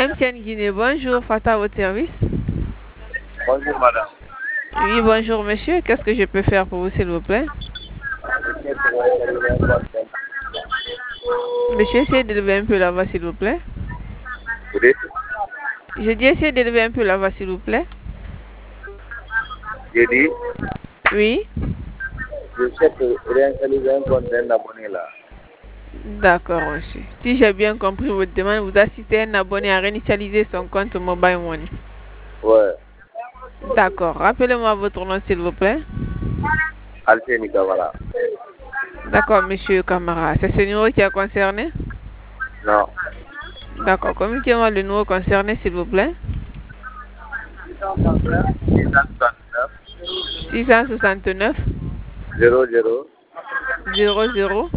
MTN Guinée, bonjour, Fata à votre service. Bonjour madame. Oui, bonjour monsieur, qu'est-ce que je peux faire pour vous s'il vous plaît? Monsieur, essayez d'élever un peu la voix s'il vous plaît. Vous dites? Je dis essayez d'élever un peu la voix s'il vous plaît. J'ai dit, Oui. je cherche réinitialiser un compte d'un abonné là. D'accord monsieur. Si j'ai bien compris votre demande, vous assistez un abonné à réinitialiser son compte Mobile Money. Ouais. D'accord. Rappelez-moi votre nom s'il vous plaît. Alcéni Kavala. D'accord monsieur Camara. C'est ce numéro qui a concerné? Non. D'accord. Communiquez-moi le numéro concerné s'il vous plaît. 669 00 00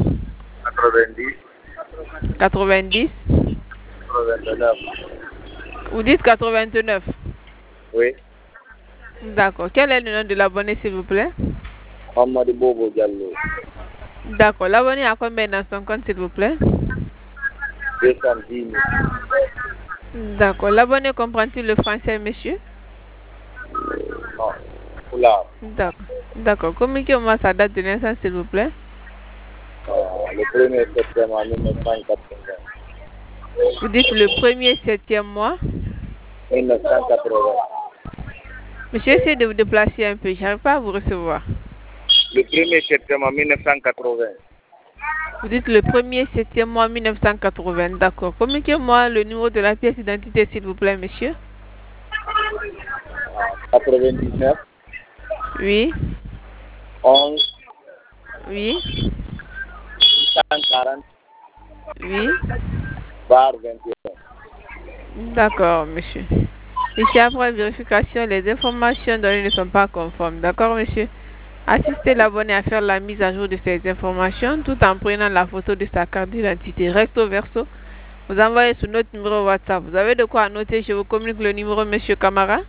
90 90. 89. Vous dites 89. Oui. D'accord. Quel est le nom de l'abonné s'il vous plaît? Mamadou Bobo Diallo. D'accord. L'abonné a combien dans son compte s'il vous plaît? 210 000. D'accord. L'abonné comprend-il le français monsieur? Non. Oula. D'accord. D'accord. Communiquez-moi sa date de naissance s'il vous plaît. Le 1er septembre 1980. Vous dites le 1er 7e mois. 1980. Monsieur, essayez de vous déplacer un peu. Je n'arrive pas à vous recevoir. Le 1er septembre 1980. Vous dites le 1er 7e mois 1980. D'accord. Communiquez-moi le numéro de la pièce d'identité s'il vous plaît monsieur. 99. Oui. 11. Oui. 140. Oui. Bar 21. D'accord monsieur. Ici après vérification, les informations données ne sont pas conformes. D'accord monsieur? Assistez l'abonné à faire la mise à jour de ces informations tout en prenant la photo de sa carte d'identité. Recto verso, vous envoyez sur notre numéro WhatsApp. Vous avez de quoi noter, je vous communique le numéro monsieur Camara.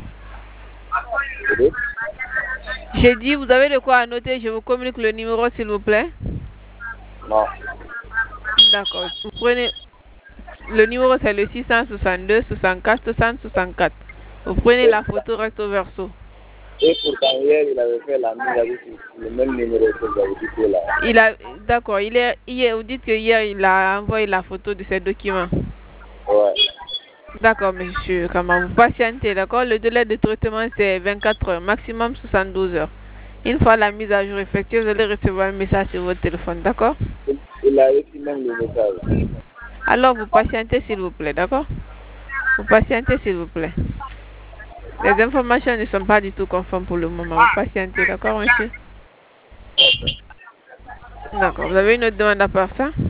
J'ai dit, vous avez de quoi noter, je vous communique le numéro s'il vous plaît. Non. D'accord. Vous prenez le numéro, c'est le 662 64 60 64. Vous prenez la photo recto verso. Et pourtant, hier, il avait fait la mise à jour sur le même numéro que vous avez dit là. D'accord, vous dites que hier, il a envoyé la photo de ces documents. Ouais. D'accord, monsieur Kamara, vous patientez, d'accord? Le délai de traitement, c'est 24 heures, maximum 72 heures. Une fois la mise à jour effectuée, vous allez recevoir un message sur votre téléphone, d'accord? Il a reçu même le message. Alors, vous patientez, s'il vous plaît, d'accord? Vous patientez, s'il vous plaît. Les informations ne sont pas du tout conformes pour le moment. Vous patientez, d'accord, monsieur? D'accord. Vous avez une autre demande à part ça?